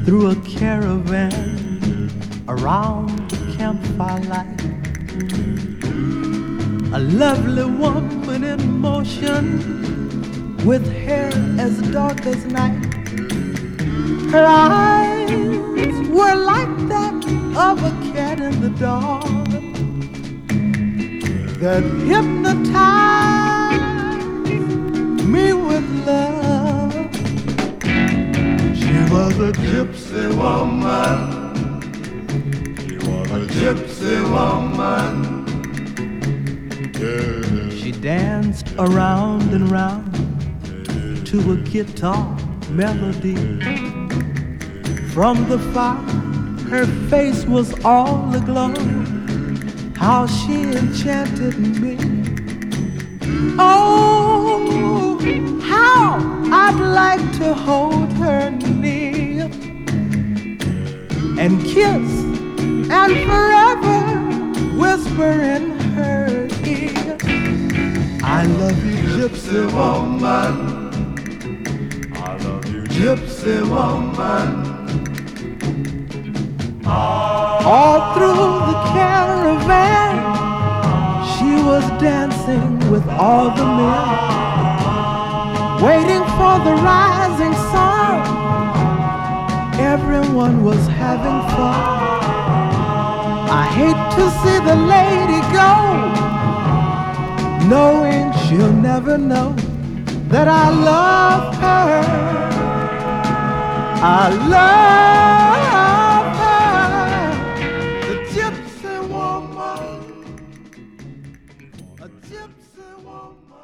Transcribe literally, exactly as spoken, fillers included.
through a caravan around the campfire light. A lovely woman in motion with hair as dark as night. Her eyes were like that of a cat in the dark that hypnotized me with love. She was a gypsy woman. She was a gypsy woman. Yeah. She danced around and round to a guitar melody. From the fire, her face was all aglow. How she enchanted me. Oh, how I'd like to hold her near and kiss and forever whisper in her ear, I love you, gypsy woman. I love you, gypsy woman. All through the caravan, she was dancing with all the men, waiting for the rising sun. Everyone was having fun. I hate to see the lady go, knowing she'll never know that I love her. I love her, the gypsy woman, a gypsy woman.